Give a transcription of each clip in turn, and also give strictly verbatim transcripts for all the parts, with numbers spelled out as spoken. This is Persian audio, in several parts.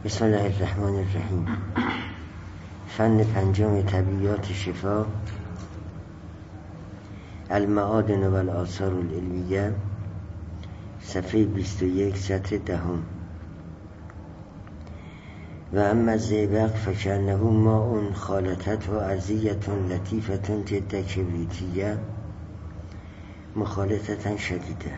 بسم الله الرحمن الرحیم. فن پنجم طبیعیات شفا، المعادن و الآثار العلمیه، صفحه بیست و یک، سطر دهم. و اما الزئبق فکأنه ماء خالطته ارضیة لطیفة جدا کبریتیه مخالطة شدیده.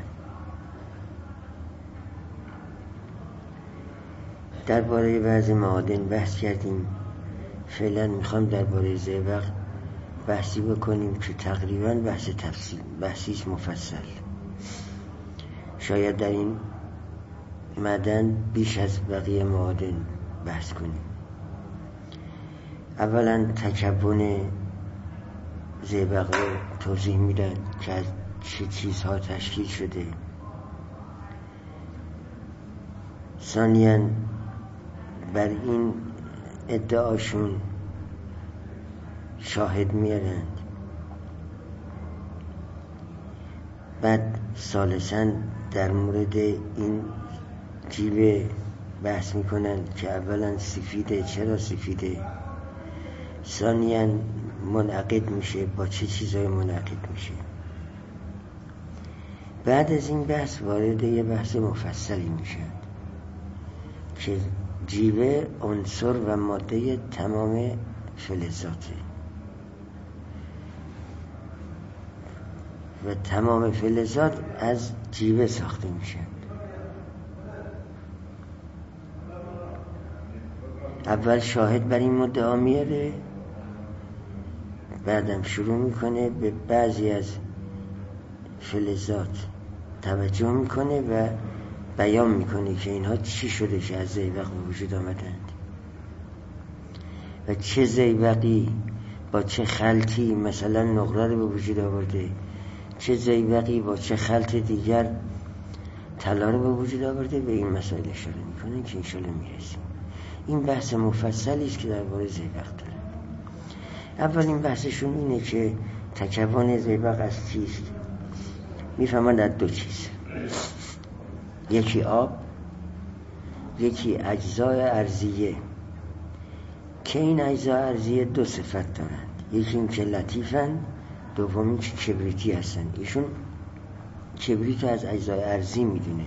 درباره بعضی معادن بحث کردیم. فعلا میخوام درباره زئبق بحثی بکنیم که تقریبا بحث تفصیل بحثیش مفصل. شاید در این معدن بیش از بقیه معادن بحث کنیم. اولا تکون زئبق رو توضیح میدن که از چه چیزها تشکیل شده. ثانیاً بر این ادعاشون شاهد میارند. بعد ثالثاً در مورد این جیوه بحث میکنن که اولا سفیده، چرا سفیده، ثانیاً منعقد میشه، با چه چیزای منعقد میشه. بعد از این بحث وارد یه بحث مفصلی میشه که جیوه عنصر و ماده تمام فلزاته و تمام فلزات از جیوه ساخته میشه. اول شاهد بر این مدعا میاره، بعدم شروع میکنه به بعضی از فلزات توجه میکنه و بیان میکنه که اینها چی شده که از زئبق به وجود آمدند و چه زئبقی با چه خلطی مثلا نقره رو به وجود آورده، چه زئبقی با چه خلط دیگر طلا رو به وجود آورده. به این مسائل اشاره میکنه که انشالله میرسیم. این بحث مفصلی است که درباره زئبق داره. اولین بحثشون اینه که تکون زئبق از چیست. میفهمند از دو چیز، یکی آب، یکی اجزای ارضیه، که این اجزای ارضیه دو صفت دارند. یکی این که لطیفن، دومی که کبریتی هستن. ایشون کبریت از اجزای ارضی میدونه،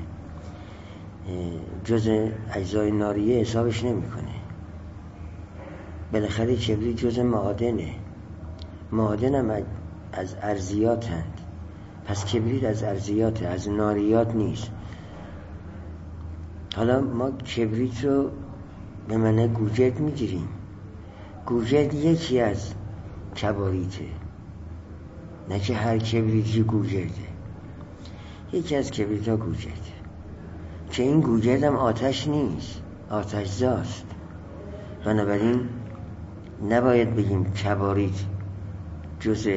جز اجزای ناریه حسابش نمیکنه. بالاخره کبریت جز معادنه، معادن هم از ارضیات هند، پس کبریت از ارضیات، از ناریات نیست. حالا ما کبریت رو به معنی گوجرد میگیریم. گوجرد یکی از کباریته، نه که هر کبریتی گوجرده. یکی از کبریت ها گوجرده که این گوجرد هم آتش نیست، آتش زاست. بنابراین نباید بگیم کباریت جز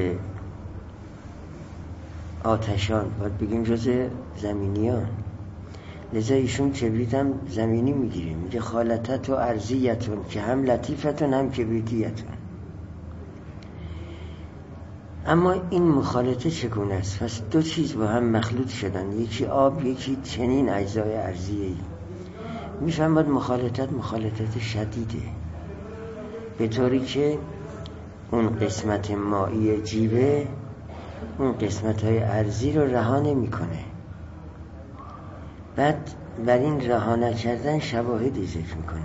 آتشان، باید بگیم جز زمینیان. لذا ایشون کبریت هم زمینی میگیره، میگه خالطت و ارضیتون، که هم لطیفتون هم کبریتیتون. اما این مخالطه چگونه است؟ پس دو چیز با هم مخلوط شدن، یکی آب، یکی چنین اجزای ارضیه‌ای. میفهمد مخالطت مخالطت شدیده، به طوری که اون قسمت مایی جیوه اون قسمت های ارضی رو رها نمی‌کنه. بعد بر این رها نکردن شواهدی ذکر میکنه.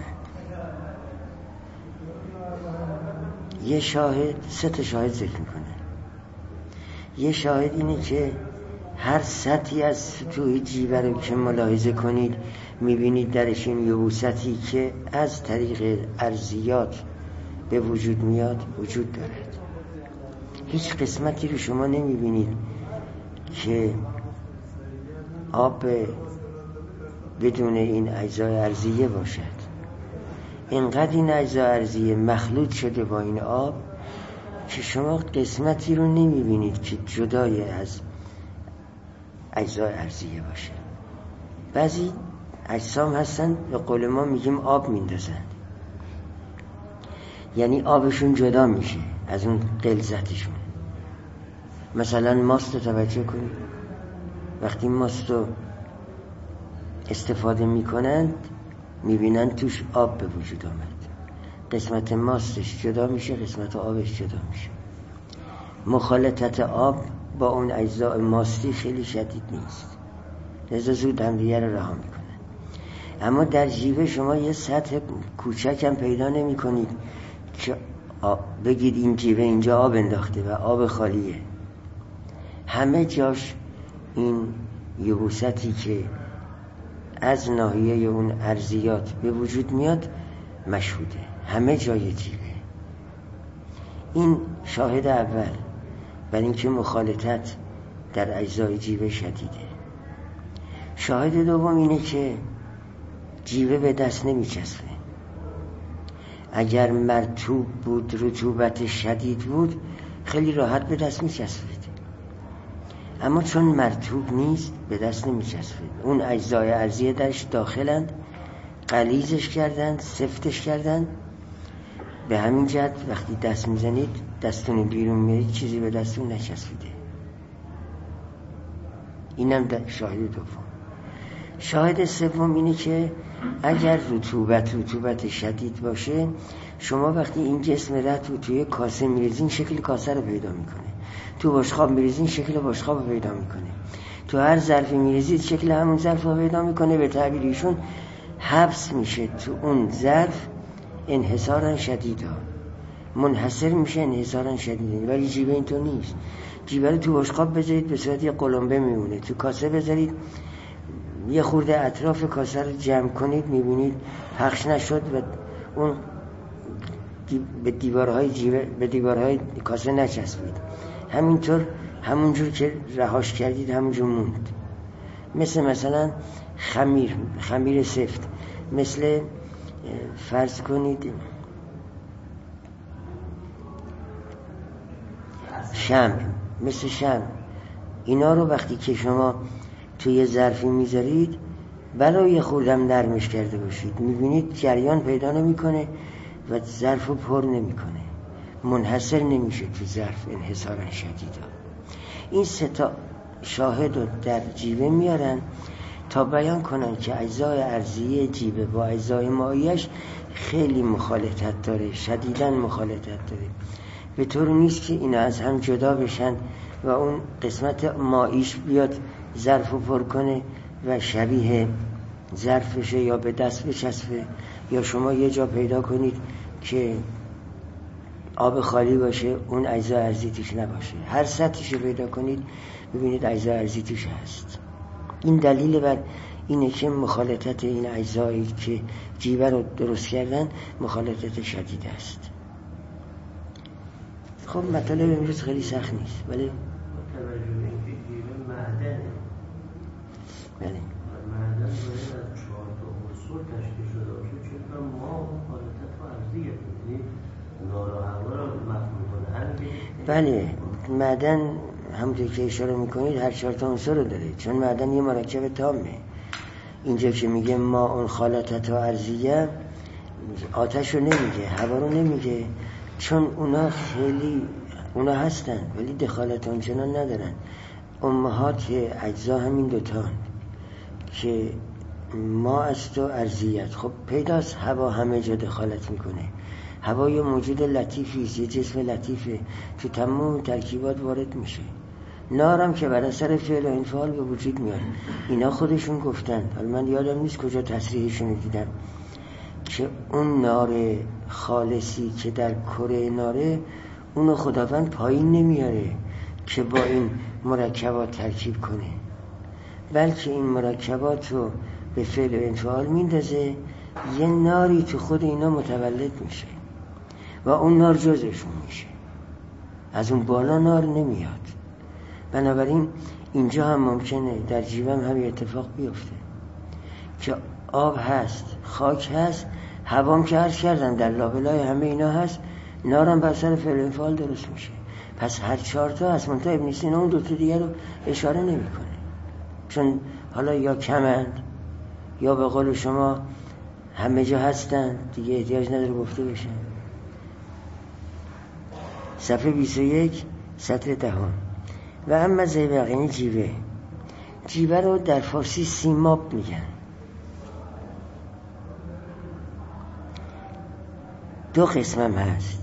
یه شاهد، سه تا شاهد ذکر میکنه. یه شاهد اینه که هر سطحی از سطوح جیوه رو که ملاحظه کنید میبینید درش این یبوستی که از طریق ارضیات به وجود میاد وجود دارد. هیچ قسمتی رو شما نمیبینید که آب بدون این اجزای ارضیه باشد. اینقدر این اجزای ارضیه مخلوط شده با این آب که شما قسمتی رو نمیبینید که جدای از اجزای ارضیه باشه. بعضی اجسام هستن به قول ما میگیم آب میندازن، یعنی آبشون جدا میشه از اون غلظتشون. مثلا ماست رو توجه کنید، وقتی ماست رو استفاده میکنند میبینن توش آب به وجود آمد، قسمت ماستش جدا میشه، قسمت آبش جدا میشه. مخالطت آب با اون اجزاء ماستی خیلی شدید نیست، لذا زود هم دیگه رو رها میکنن. اما در جیوه شما یه سطح کوچک هم پیدا نمی کنید که بگید این جیوه اینجا آب انداخته و آب خالیه. همه جاش این یبوستی که از ناحیه اون ارضیات به وجود میاد مشهوده، همه جای جیوه. این شاهد اول بر اینکه مخالطت در اجزای جیوه شدیده. شاهد دوم اینه که جیوه به دست نمی چسبه. اگر مرطوب بود، رطوبت شدید بود، خیلی راحت به دست می چسبید. اما چون مرطوب نیست به دست نمی چسبید. اون اجزای ارضیه درش داخلند، غلیظش کردند، سفتش کردند. به همین جهت وقتی دست میزنید دستون بیرون میارید چیزی به دستون نچسبیده. اینم شاهد دوم. شاهد سوم اینه که اگر رطوبت رطوبت شدید باشه، شما وقتی این جسم رطب رو توی کاسه میریزین شکل کاسه رو پیدا میکنه، تو بشقاب میریزین شکل بشقاب رو پیدا میکنه، تو هر ظرفی میریزید شکل همون ظرف رو پیدا میکنه. به تعبیر ایشون حبس میشه تو اون ظرف انحصارا شدیدا، منحصر میشه انحصارا شدیدا. ولی جیوه اینطور نیست. جیوه رو تو بشقاب بذارید به صورت یه قلمبه میمونه، تو کاسه بذارید یه خورده اطراف کاسه رو جمع کنید میبینید پخش نشد و اون به دیوارهای جیوه به دیوارهای کاسه نچسبید. همینطور همونجور که رهاش کردید همونجور موند. مثل مثلا خمیر خمیر سفت، مثل فرض کنید شمع، مثل شمع. اینا رو وقتی که شما توی ظرفی میذارید برای خوردم نرمش کرده باشید، میبینید جریان پیدا نمیکنه و ظرف رو پر نمیکنه، منحصر نمیشه تو ظرف انحصارا شدیدا. این سه تا شاهد رو در جیوه میارن تا بیان کنن که اجزای ارضیه جیوه با اجزای مائیش خیلی مخالطت داره، شدیداً مخالطت داره، به طور نیست که اینا از هم جدا بشن و اون قسمت مائیش بیاد ظرف رو پر کنه و شبیه ظرف بشه یا به دست بچسبه، یا شما یه جا پیدا کنید که آب خالی باشه اون اجزا ارضی توش نباشه. هر سطحش رو پیدا کنید ببینید اجزا ارضی توش هست. این دلیل بر اینه که مخالطت این اجزایی که جیوه رو درست کردن مخالطت شدید است. خب مطالب امروز خیلی سخت نیست ولی بله معدن باید از چهار تا عنصر تشکیل شده باشه، چون ما مخالطت رو ارضیه، یعنی نار و هوا رو مفهوم کنه. بله معدن همونطور که اشاره میکنید هر چهار تا عنصر رو داره، چون معدن یه مرکب تامه. اینجا که میگه ما اون خالطت و ارضیه، آتش رو نمیگه، هوا رو نمیگه، چون اونا خیلی اونا هستن ولی دخالت آنچنان ندارن. امهات اجزا همین دوتان که ما است و ارضیت. خب پیداست هوا همه جا دخالت میکنه. هوا یه موجود لطیفی است، یه جسم لطیفه، تو تمام ترکیبات وارد میشه. نارم که بر اثر فعل و انفعال به وجود میاد. اینا خودشون گفتن، حالا من یادم نیست کجا تصریحشون دیدم، که اون نار خالصی که در کره ناره اونو خداوند پایین نمیاره که با این مرکبات ترکیب کنه، بلکه این مرکبات رو به فعل و انفعال میندازه، یه ناری تو خود اینا متولد میشه و اون نار جزشون میشه، از اون بالا نار نمیاد. بنابراین اینجا هم ممکنه در جیوه هم همین اتفاق بیفته که آب هست، خاک هست، هوام که عرض کردن در لابلای همه اینا هست، نارم بر سر فعل و انفعال درست میشه. پس هر چهار تا هست، منتها ابن سینا اون دو تا دیگر رو اشاره نمیکنه، چون حالا یا کمند یا به قول شما همه جا هستن دیگه، احتیاج نداره گفته بشن. صفحه بیست و یک سطر دهم. و اما زیبق یعنی جیوه. جیوه رو در فارسی سیماب میگن. دو قسمم هست.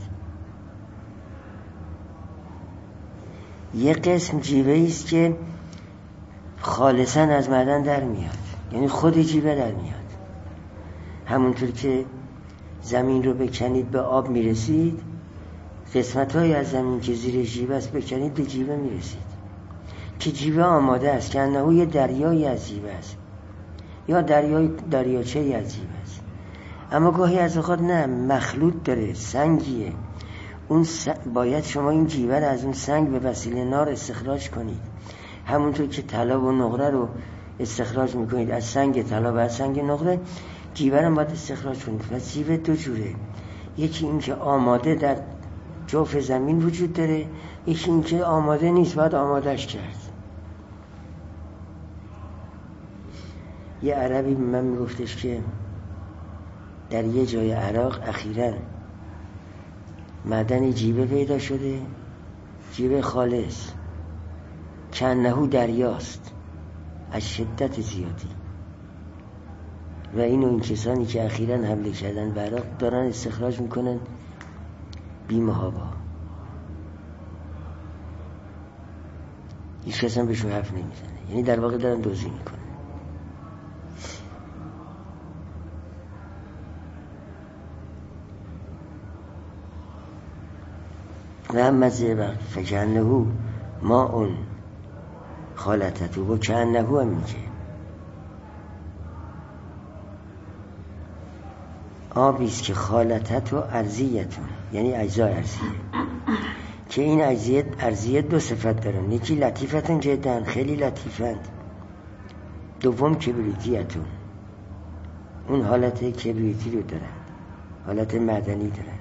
یک قسم جیوه است که خالصاً از معدن در میاد، یعنی خود جیوه در میاد. همونطور که زمین رو بکنید به آب میرسید، قسمت های از زمین که زیر جیوه است بکنید به جیوه میرسید، که جیوه آماده است، که انه یه دریایی از جیوه است یا دریای دریاچه از جیوه است. اما گاهی از اوقات نه، مخلوط داره، سنگیه. اون س... باید شما این جیوه رو از اون سنگ به وسیله نار استخراج کنید. همونطور که طلا و نقره رو استخراج میکنید از سنگ طلا و از سنگ نقره، جیوه رو باید استخراج کنید. و جیوه دو جوره، یکی این که آماده در جوف زمین وجود داره، یکی این که آماده نیست، باید آمادهش کرد. یه عربی به من میگفتش که در یه جای عراق اخیراً معدن جیوه پیدا شده، جیوه خالص، کنهو دریاست از شدت زیادی. و اینو این کسانی که اخیراً حمله کردن به عراق دارن استخراج میکنن بی محابا. هیچ کس هم بهشو حرف نمیزنه، یعنی در واقع دارن دوزی میکنن. و اما زیبق فکنهو ما اون خالتتو و کنهو هم میگه آبیست که خالتتو ارضیتون، یعنی اجزا ارضیه، که این اجزای ارضیه دو صفت دارن، یکی لطیفتون جدن، خیلی لطیفند، دوم کبریتیتون، اون حالت کبریتی رو دارن، حالت معدنی دارن.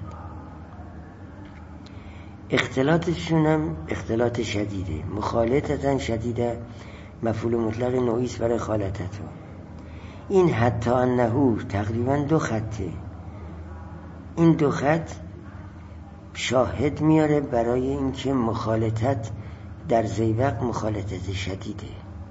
اختلاطشون هم اختلاط شدیده، مخالطتن شدیده، مفعول مطلق نوعیست برای خالطتو. این حتی انهو تقریبا دو خطه، این دو خط شاهد میاره برای اینکه مخالطت در زیبق مخالطت شدیده.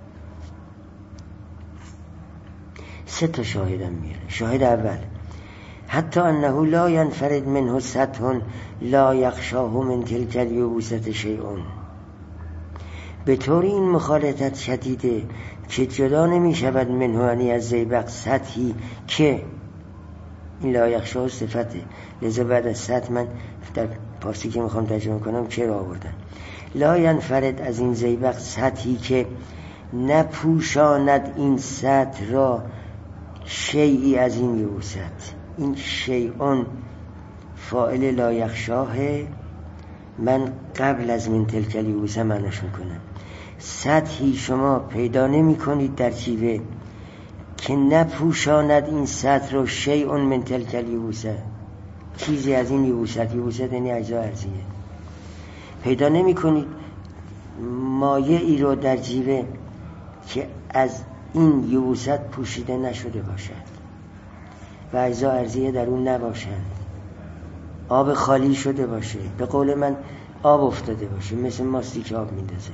سه تا شاهدم میاره. شاهد اول حتی انه لا ینفرد منه سطح لا یخشاه من تلک الیبوسة شیء، به طور این مخالطت شدیده که جدا نمی شود منه، یعنی از زیبق، سطحی که این لا یخشاه صفته، لذا بعد از سطح من در پارسی که میخوام ترجمه کنم چه را آوردن، لا ینفرد از این زیبق سطحی که نپوشاند این سطح را شیئی از این یبوست. این شیئون فاعل لا یخشاه، من قبل از من تلک الیبوسة معناش میکنم. سطحی شما پیدا نمی کنید در جیوه که نپوشاند این سطح را شیئون من تلک الیبوسة، چیزی از این یبوست، یبوست یعنی اجزا ارضیه، پیدا نمی کنید مایعی رو در جیوه که از این یبوست پوشیده نشده باشد و اجزا ارضیه در اون نباشند، آب خالی شده باشه، به قول من آب افتاده باشه، مثل ماستی که آب میندازه.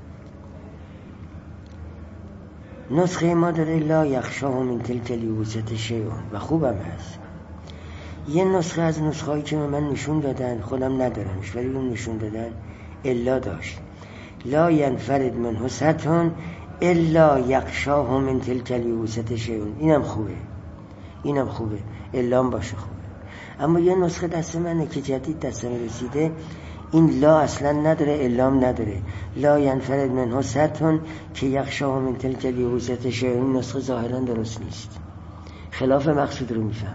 نسخه ما داره لا یخشاه من تلک الیبوسة شیء و خوبم هست. یه نسخه از نسخه هایی که من نشون دادن، خودم ندارمش ولی اون نشون دادن، الا داشت لا ینفرد منه سطح الا یخشاه من تلک الیبوسة شیء. اینم خوبه، اینم خوبه، الا باشه خوبه. اما یه نسخه دست منه که جدید دستم رسیده، این لا اصلا نداره، الام نداره، لا ینفرد منه سطح که یخشاه من تلک الیبوسة شیء. این نسخه ظاهرا درست نیست، خلاف مقصود رو میفهمه.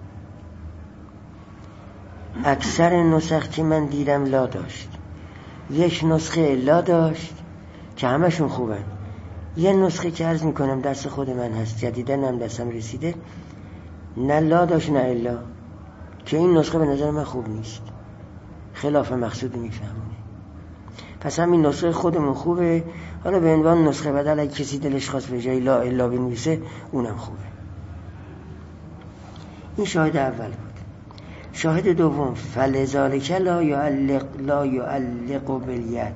اکثر نسخ که من دیدم لا داشت، یک نسخه لا داشت که همشون خوبن، یه نسخه که عرض میکنم دست خود من هست، جدیدن هم دستم رسیده، نه لا داشت نه الا، که این نسخه به نظر من خوب نیست، خلاف مقصود میفهمونه. پس همین نسخه خودمون خوبه، حالا به عنوان نسخه بدل اگه کسی دلش خواست به جای لا الا بنویسه اونم خوبه. این شاهد اول بود. شاهد دوم فلذالک لا یعلق لا یعلق بالید.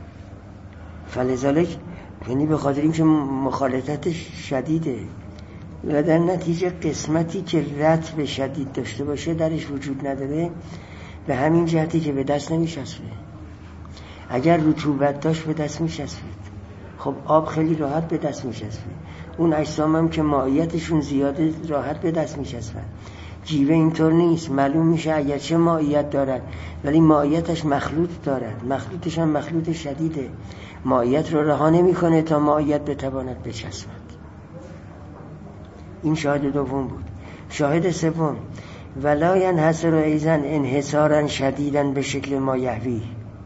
فلذالک یعنی به خاطر اینکه مخالطتش شدیده، و در نتیجه قسمتی که رطب شدید داشته باشه درش وجود نداره، به همین جهتی که به دست نمیچسبه. اگر رطوبت داشت به دست میچسبید. خب آب خیلی راحت به دست میچسبه. اون اجسام هم که مائیتشون زیاده راحت به دست میچسبن. جیوه اینطور نیست. معلوم میشه اگرچه مائیت دارد ولی مائیتش مخلوط دارد، مخلوطش هم مخلوط شدیده، مائیت رو رها نمیکنه تا مائیت بتواند بچسبد. این شاهد دوم بود. شاهد سوم، ولا ینحصر ایضا انحصارا شدیدا به شکل ما یحوی،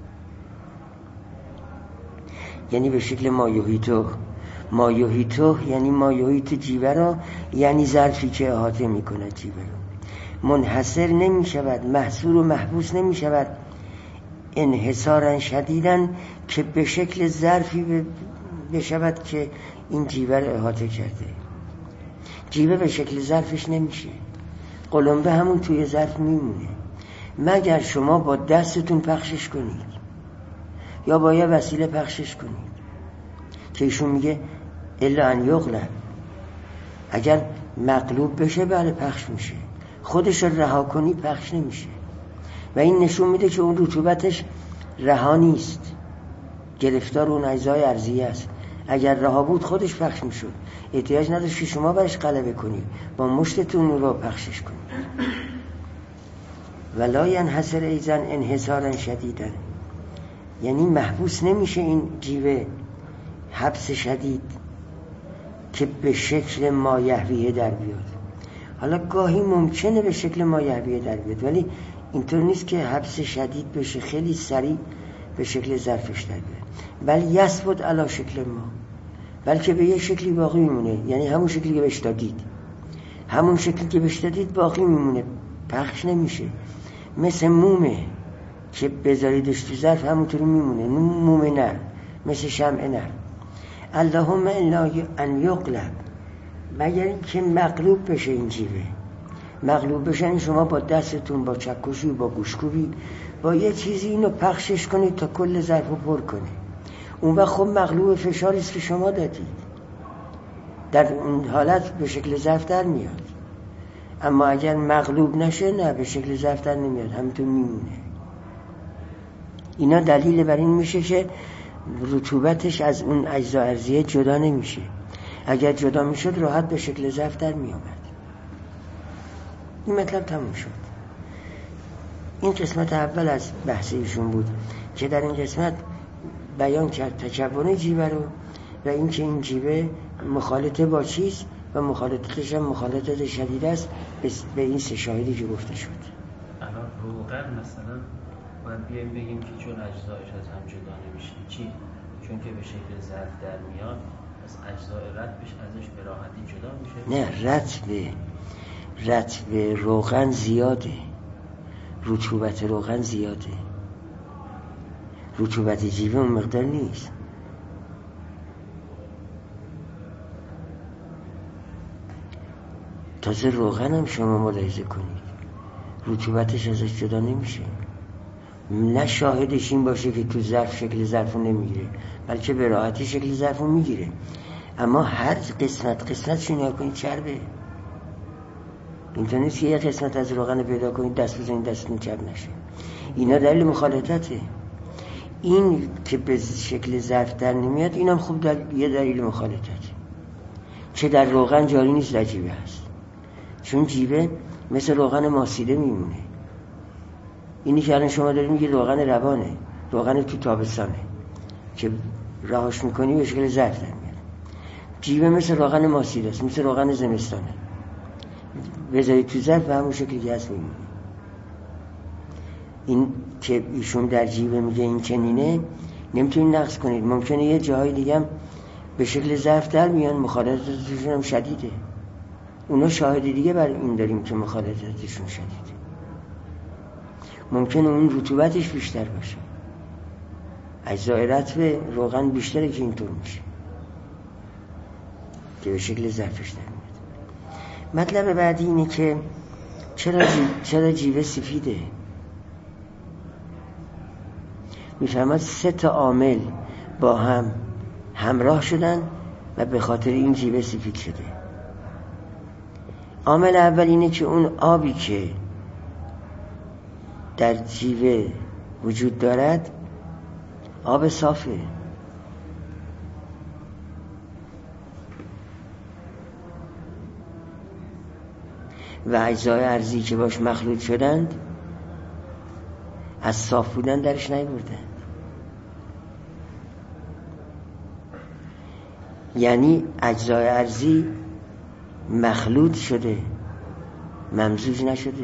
یعنی به شکل ما یحیطه. ما یحیطه یعنی ما یحیط جیوه را، یعنی ظرفی که احاطه میکند جیوه را. منحصر نمی شود، محصور و محبوس نمی شود انحصارا شدیدا که به شکل ظرفی بشود که این جیوه را احاطه کرده. جیوه به شکل ظرفش نمیشه، قلمبه همون توی ظرف میمونه، مگر شما با دستتون پخشش کنید یا با یه وسیله پخشش کنید که ایشون میگه الا ان یغلب. اگر مغلوب بشه بله پخش میشه، خودش رو رها کنی پخش نمیشه. و این نشون میده که اون رطوبتش رها نیست، گرفتار اون اجزای ارضیه است. اگر رها بود خودش پخش میشد، احتیاج نداشت که شما برش غلبه کنید، با مشتتون رو پخشش کنید. ولا ینحصر ایضا انحصارا شدیدا، یعنی محبوس نمیشه این جیوه حبس شدید که به شکل ما یحویه در بیاد. حالا گاهی ممکنه به شکل ما یحویه در بیاد ولی اینطور نیست که حبس شدید بشه، خیلی سریع به شکل ظرفش در بیاد. بل یثبت علی شکل ما، بلکه به یه شکلی باقی میمونه، یعنی همون شکلی که بهش دادید، همون شکلی که بهش دادید باقی میمونه، پخش نمیشه. مثل مومه که بذاریدش تو ظرف همونطوری میمونه، موم نر، مثل شمع نر. اللهم الا ان یغلب، مگر این که مغلوب بشه این جیوه. مغلوب بشن شما با دستتون، با چکشی، با گوشکوبی، با یه چیزی اینو پخشش کنید تا کل ظرف رو پر کنه. اون وقت خب مغلوب فشاری است که شما دادید، در اون حالت به شکل ظرف در میاد. اما اگر مغلوب نشه نه، به شکل ظرف در نمیاد، همینطور میمونه. اینا دلیل بر این میشه که رطوبتش از اون اجزا ارضیه جدا نمیشه. اگر جدا میشد راحت به شکل ظرف در میامد. این مطلب تموم شد. این قسمت اول از بحث ایشون بود که در این قسمت بیان کرد تکون جیوه رو و این که این جیوه مخالطه با چیز و مخالطتش هم مخالطت شدید است به این سه شاهدی که گفته شد. الان روغن مثلا باید بیایم بگیم که چون اجزایش از هم جدا نمیشه چی؟ چون که به شکل ظرف در میاد از اجزای رطبش ازش به راحتی جدا میشه. نه، رطب رطب روغن زیاده، رطوبت روغن زیاده، رطوبت جیوه اون مقدار نیست. تازه روغن هم شما ملاحظه کنید رطوبتش ازش جدا نمیشه. نه شاهدش این باشه که تو ظرف شکل ظرف رو نمیگیره، بلکه به راحتی شکل ظرف رو میگیره. اما هر قسمت قسمتش نیا کنید چربه. اینطور نیست که یه قسمت از روغن پیدا کنید دست بزنید دستتون چرب نشه. اینا دلیل مخالطته. این که به شکل ظرف در نمیاد اینم خوب در یه دلیل مخالطته که در روغن جاری نیست، در جیوه هست. چون جیوه مثل روغن ماسیده میمونه. اینی که الان شما دارید میگید روغن روانه، روغن تو تابستانه که رهاش میکنی به شکل ظرف در میاد. جیوه مثل روغن ماسیده است، مثل روغن زمستانه، بذارید تو ظرف به همون شکلی که هست میمونه. این که ایشون در جیوه میگه این چنینه نمیتونید نقص کنید. ممکنه یه جاهای دیگه هم به شکل ظرف در میان، مخالطتشون هم شدیده. اونا شاهد دیگه بر این داریم که مخالطتشون شدیده. ممکنه اون رطوبتش بیشتر باشه، اجزای رطب روغن بیشتره که اینطور میشه که به شکل ظرفش در میاد. مطلب بعدی اینه که چرا جی... چرا جیوه سفیده؟ میفهمد سه تا عامل با هم همراه شدن و به خاطر این جیوه سفید شده. عامل اول اینه که اون آبی که در جیوه وجود دارد آب صافه، و اجزای ارضی که باش مخلوط شدند از صاف بودن درش نیاوردند. یعنی اجزای ارضی مخلوط شده، ممزوج نشده.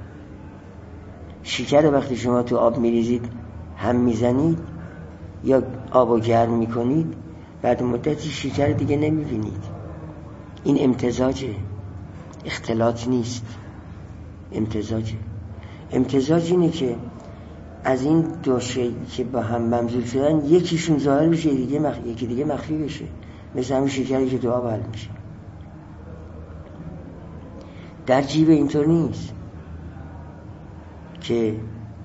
شکر وقتی شما تو آب میریزید هم میزنید یا آبو گرم میکنید، بعد مدتی شکر دیگه نمیبینید. این امتزاجه، اختلاط نیست، امتزاجه. امتزاج اینه که از این دو شی که با هم ممزوج شدن یکیشون ظاهر بشه، دیگه مخ... یکی دیگه مخفی بشه، مثل همین شکری که تو آب حل میشه. در جیوه اینطور نیست که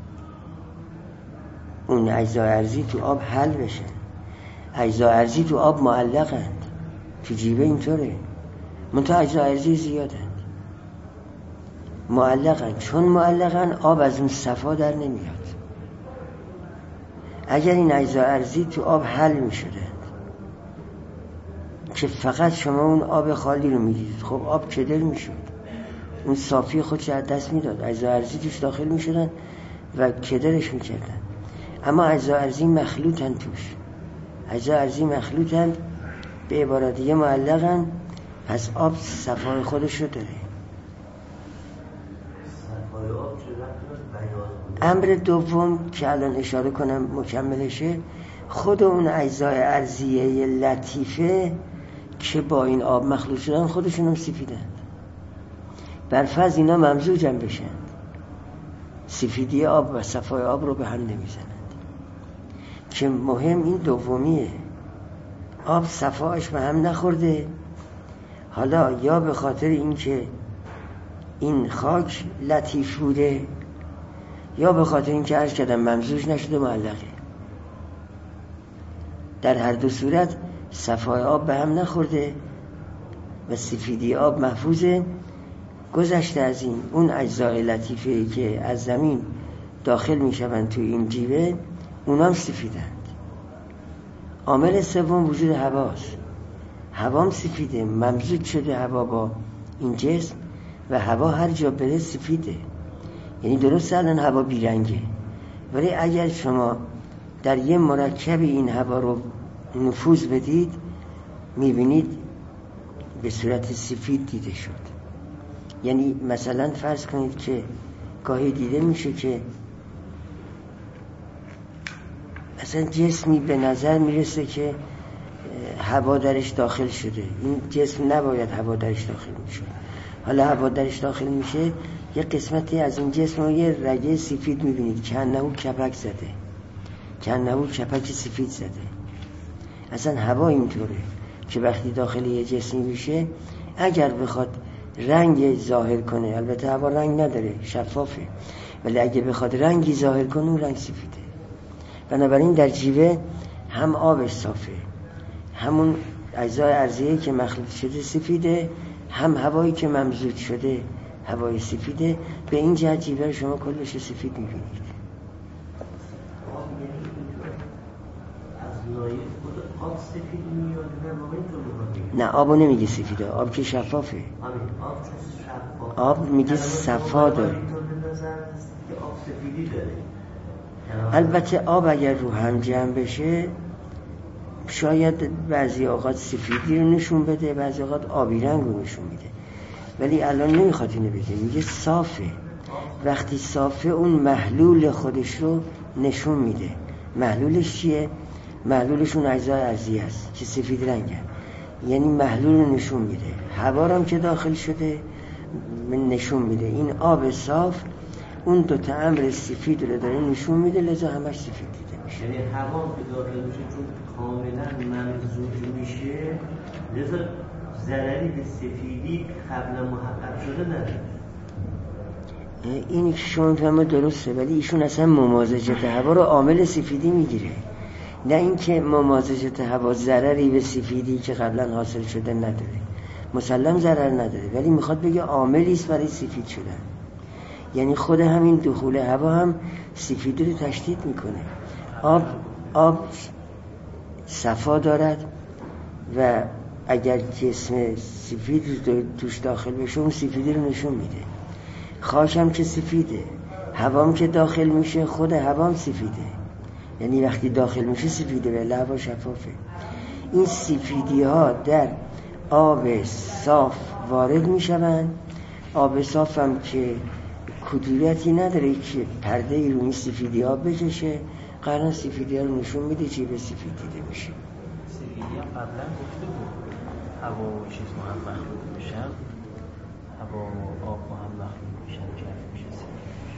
اون اجزای ارضی تو آب حل بشه. اجزای ارضی تو آب معلقند، تو جیوه اینطوره، منتها اجزای ارضی زیادند، معلقند. چون معلقند آب از اون صفا در نمیاد. اگر این اجزای ارضی تو آب حل میشدند که فقط شما اون آب خالی رو میدید، خب آب کدر میشد، اون صافی خودش از دست میداد، اجزای ارضی توش داخل میشدن و کدرش میکردن. اما اجزای ارضی مخلوطن، توش اجزای ارضی مخلوطن، به عبارت دیگه معلقن، پس آب صفای خودش رو داره. امر دوم که الان اشاره کنم مکملشه، خود اون اجزای ارضیه لطیفه که با این آب مخلوط شدن خودشون هم سفیدن. برفرض اینا ممزوجن بشن، سفیدی آب و صفای آب رو به هم نمیزنند. که مهم این دومیه، آب صفایش به هم نخورده، حالا یا به خاطر اینکه این خاک لطیف بوده یا به خاطر اینکه عرض کردم ممزوج نشده، معلقه. در هر دو صورت صفای آب به هم نخورده و سفیدی آب محفوظه. گذشته از این، اون اجزای لطیفه که از زمین داخل می شوند توی این جیوه، اونام سفیدند. عامل سوم وجود هواست. هوام سفیده، ممزوج شده هوا با این جسم و هوا هر جا بره سفیده. یعنی درست الان هوا بیرنگه، ولی اگر شما در یه مرکب این هوا رو نفوذ بدید، میبینید به صورت سفید دیده شد. یعنی مثلا فرض کنید که گاهی دیده میشه که اصلا جسمی به نظر میرسه که هوا درش داخل شده، این جسم نباید هوا درش داخل میشه، حالا هوا درش داخل میشه، یه قسمتی از این جسم رو یه رگه سفید میبینید که انهو کپک زده، که انهو کپک سفید زده. اصلا هوا اینطوره که وقتی داخل یه جسمی میشه، اگر بخواد رنگ ظاهر کنه، البته هوا رنگ نداره، شفافه، ولی اگه بخواد رنگی ظاهر کنه، اون رنگ سفیده. بنابراین در جیوه هم آبش صافه، همون اجزای ارضیه که مخلوط شده سفیده، هم هوایی که ممزوج شده هوای سفیده. به این جهت جیوه شما کلش سفید میبینید. آب سفید میاد نه، آبو نمیگه سفیده، آب که شفافه. آب میگه صفا داره. البته آب اگر رو هم جمع بشه شاید بعضی اوقات سفیدی رو نشون بده، بعضی اوقات آبی رنگ رو نشون میده، ولی الان نمیخواد اینو بگه، میگه صافه. وقتی صافه اون محلول خودش رو نشون میده. محلولش چیه؟ محلولش اون اجزای ارضی است که سفید رنگه، یعنی محلول رو نشون میده. هوا هم که داخل شده نشون میده. این آب صاف اون دو تا امر سفید رو داره نشون میده، لذا همش سفید دیده میشه. یعنی هوا که داخل میشه چون کاملا ممزوج میشه، لذا ضرری به سفیدی قبلا محقق شده نداره. این شما فهمه درسته، ولی ایشون اصلا ممازجت هوا رو عامل سفیدی میگیره، نه اینکه ممازجت هوا ضرری به سفیدی که قبلا حاصل شده نداره. مسلم ضرر نداره، ولی میخواد بگه عاملی است برای سفید شدن. یعنی خود همین دخول هوا هم سفیدی رو تشدید میکنه. آب آب صفا دارد و اگر جسم سفید توش داخل بشه اون سفیدی رو نشون میده. خاک هم که سفیده، هوام که داخل میشه خود هوام سفیده، یعنی وقتی داخل میشه سفیده ولی هوا شفافه. این سفیدی ها در آب صاف وارد میشوند. آب صاف هم که کدورتی نداره که پرده ای رو این سفیدی ها بکشه، قرار سفیدی ها رو نشون میده چی به سفید دیده میشه. سفیدی ها قبلا گفته بود هوا و چیز با هم مخلوط میشن، هوا و آب با هم مخلوط میشن که میشه سفید میشه.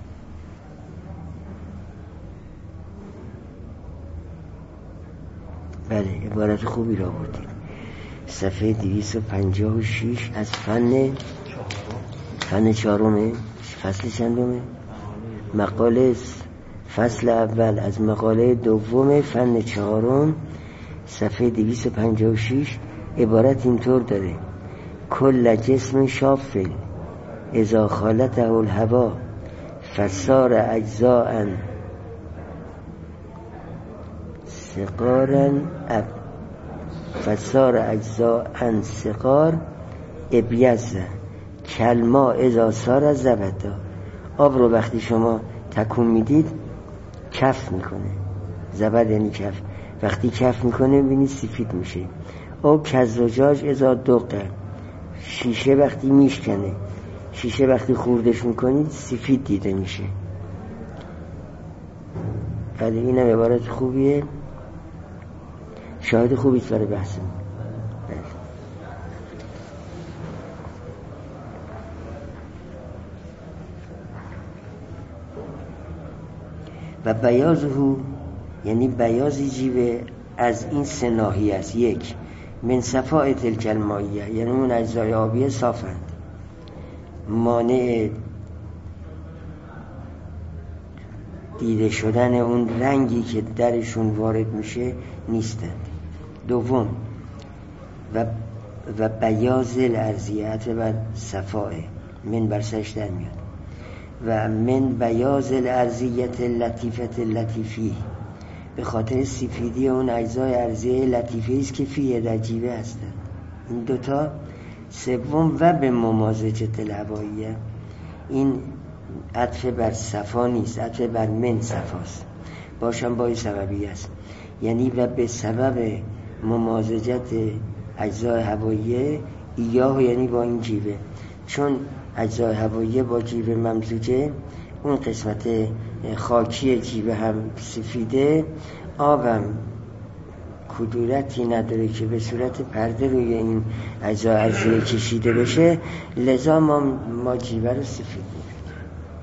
بله، عبارت خوبی را بودید. صفحه دویست و پنجاه و شش از فن فن چهارمه، فصل چندمه؟ مقاله فصل اول از مقاله دوم فن چهارم، صفحه دویست و پنجاه و شش. عبارت اینطور داره: کل جسم شافل اذا خالطه الهوا فصار اجزاء سقارا اب فصار اجزاء سقار ابیض کلما اذا صار زبدا. آب رو وقتی شما تکون میدید کف میکنه، زبد یعنی کف، وقتی کف میکنه ببینید سفید میشه. او کزجاج اذا دقه، شیشه وقتی میشکنه، شیشه وقتی خوردش میکنید سفید دیده میشه. ولی این هم عبارت خوبیه، شاهد خوبیست برای بحث. و بیازه یعنی بیازی جیوه از این سه ناحیه است. یک، من صفاء تلک المائیه، یعنی اون اجزای آبی صافند، مانع دیده شدن اون رنگی که درشون وارد میشه نیستند. دوم، و و بیاض الارضیت و صفاء، من بر سرش در میاد. و من بیاض الارضیت لطیفت لطیفی، به خاطر سفیدی اون اجزای ارضیه لطیفه است که فیه در جیوه هستند. این دوتا. سوم، و به ممازجت الهواییه، این عطف بر صفا نیست، عطف بر من صفاست، باشم با این سببی است. یعنی و به سبب ممازجت اجزای هواییه ایاه، یعنی با این جیوه، چون اجزای هواییه با جیوه ممزوجه، اون قسمت خاکی جیوه هم سفیده، آبم کدورتی نداره که به صورت پرده روی این اجزای ارضیه کشیده بشه، لذا ما, ما جیوه رو سفید می‌بینیم.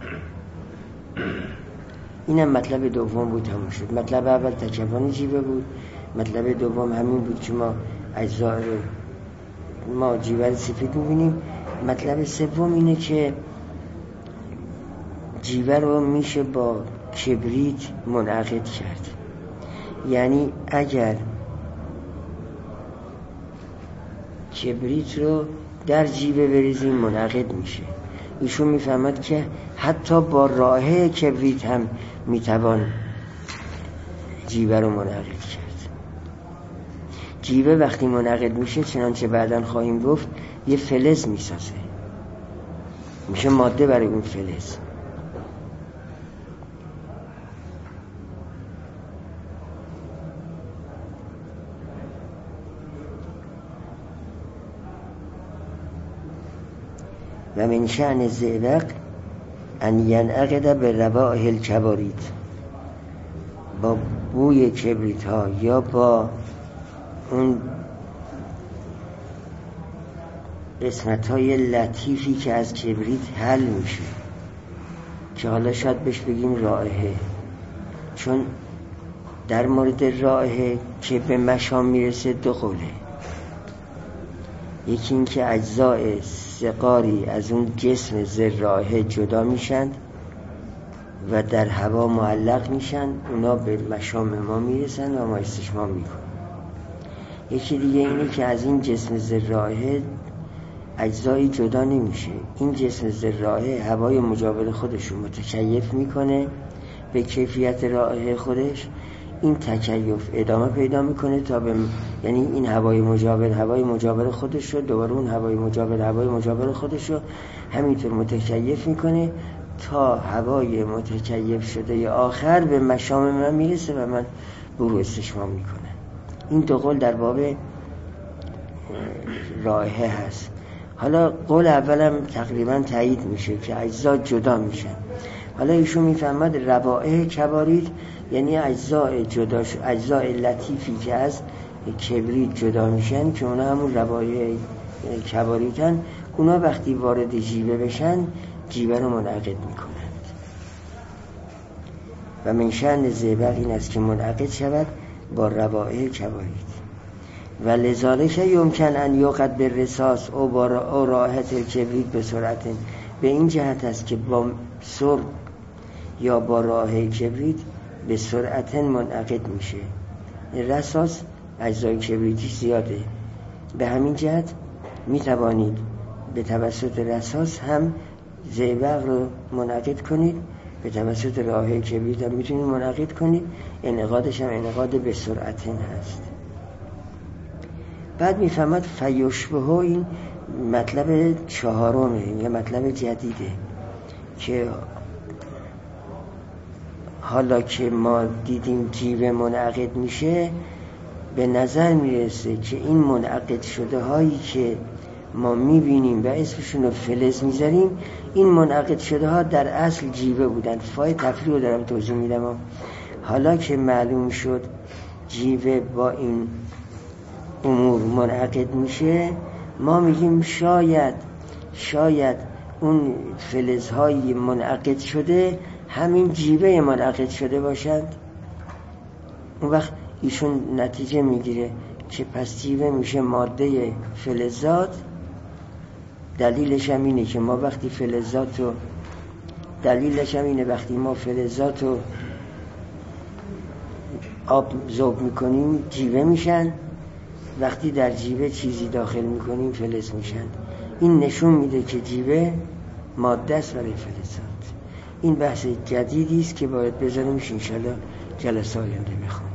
اینم مطلب دوم بود، تموم شد. مطلب اول تکوان جیوه بود، مطلب دوم همین بود که ما اجزا رو ما جیوه رو سفید می‌بینیم. مطلب سوم اینه که جیوه رو میشه با کبریت منعقد کرد. یعنی اگر کبریت رو در جیوه بریزیم منعقد میشه. ایشون میفهمد که حتی با رائحه کبریت هم میتوان جیوه رو منعقد کرد. جیوه وقتی منعقد میشه، چنانچه بعداً خواهیم گفت، یه فلز میسازه، میشه ماده برای اون فلز. و من شأن الزئبق ان ینعقد به روائح الکباریت، با بوی کبریت ها یا با اون قسمت های لطیفی که از کبریت حل میشه، که حالا شاید بهش بگیم رائحه، چون در مورد رائحه که به مشام میرسه دو قوله. یکی این که اجزای سقاری از اون جسم ذر رائحه جدا میشن و در هوا معلق میشن، اونا به مشام ما میرسن و ما استشمام میکنیم. یکی دیگه اینه که از این جسم ذر رائحه اجزایی جدا نمیشه. این جسم ذره‌ای هوای مجاور خودش رو متکیف میکنه به کیفیت رائحه خودش. این تکیف ادامه پیدا میکنه تا به یعنی این هوای مجاور هوای مجاور خودش رو دوباره اون هوای مجاور هوای مجاور خودش رو همینطور متکیف میکنه تا هوای متکیف شده آخر به مشام من میرسه و من برو استشمام میکنه. این دو قول در باب رائحه هست. حالا قول اولم تقریبا تایید میشه که اجزا جدا میشن. حالا ایشون میفهمد روائح کبارید یعنی اجزای جدا ش... اجزای لطیفی که از کبریت جدا میشن که اونا همون روائح کباریتن. اونا وقتی وارد جیوه بشن جیوه رو منعقد میکنند و من شأن زئبق این است که منعقد شود با روائح کبارید. و لذالک یمکن ان یوقد به رصاص او با رائحه کبریت به سرعت. به این جهت است که با سر یا با رائحه کبریت به سرعت منعقد میشه. رصاص اجزای کبریتیش زیاده، به همین جهت میتوانید به توسط رصاص هم زئبق رو منعقد کنید، به توسط رائحه کبریت هم میتونید منعقد کنید. انعقادش هم انعقاد به سرعت هست. بعد میفهمد فیشبه این مطلب چهارمه، یه مطلب جدیده که حالا که ما دیدیم جیوه منعقد میشه به نظر میرسه که این منعقد شده هایی که ما میبینیم و اسمشون رو فلز میذاریم این منعقد شده ها در اصل جیوه بودن. فای تفریح رو دارم توضیح میدم. حالا که معلوم شد جیوه با این امور منعقد میشه ما میگیم شاید شاید اون فلزهای منعقد شده همین جیوه منعقد شده باشند. اون وقت ایشون نتیجه میگیره که پس جیوه میشه ماده فلزات. دلیلش هم اینه که ما وقتی فلزات رو دلیلش هم اینه وقتی ما فلزات رو آب ذوب میکنیم جیوه میشن، وقتی در جیوه چیزی داخل میکنیم فلز میشن. این نشون میده که جیوه ماده است برای فلزات. این بحث جدیدی است که باید بذاریمش انشالله جلسه آینده بخونیم.